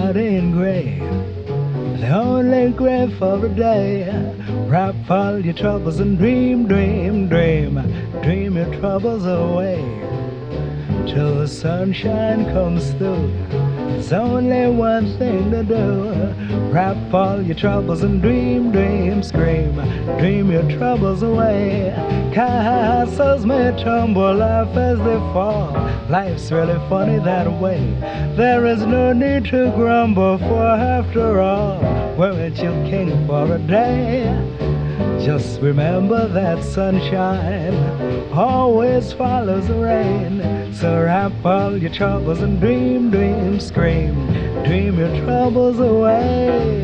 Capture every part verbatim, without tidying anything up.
somebody in gray, the only grave for a day. Wrap all your troubles and dream, dream, dream, dream your troubles away till the sunshine comes through. There's only one thing to do. Wrap all your troubles and dream, dream, scream, dream your troubles away. Castles may tumble, laugh as they fall. Life's really funny that way. There is no need to grumble, for after all, weren't you king for a day? Just remember that sunshine always follows the rain. So wrap all your troubles and dream, dream, scream, dream your troubles away.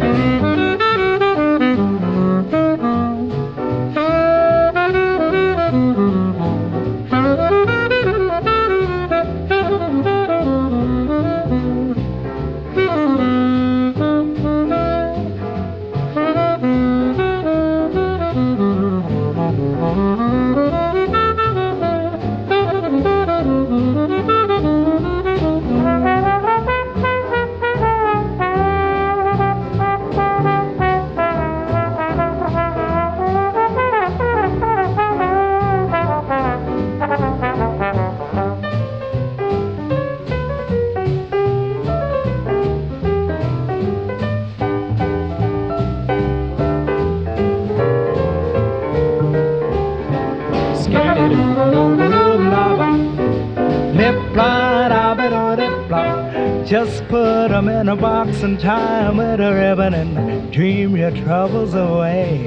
Just put 'em in a box and tie 'em with a ribbon and dream your troubles away.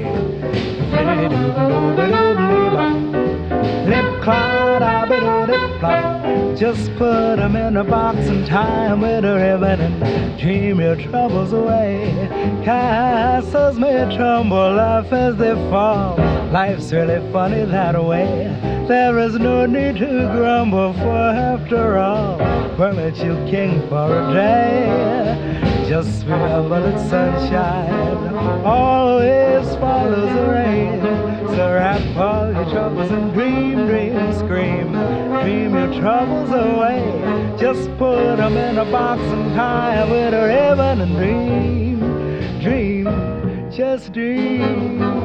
Lip clod, just put 'em in a box and tie 'em with a ribbon and dream your troubles away. Castles may tumble, laugh as they fall. Life's really funny that way. There is no need to grumble, for after all, weren't you king for a day? Just remember that sunshine always follows the rain. So wrap all your troubles and dream, dream, scream, dream your troubles away. Just put 'em in a box and tie 'em with a ribbon and dream, dream, just dream.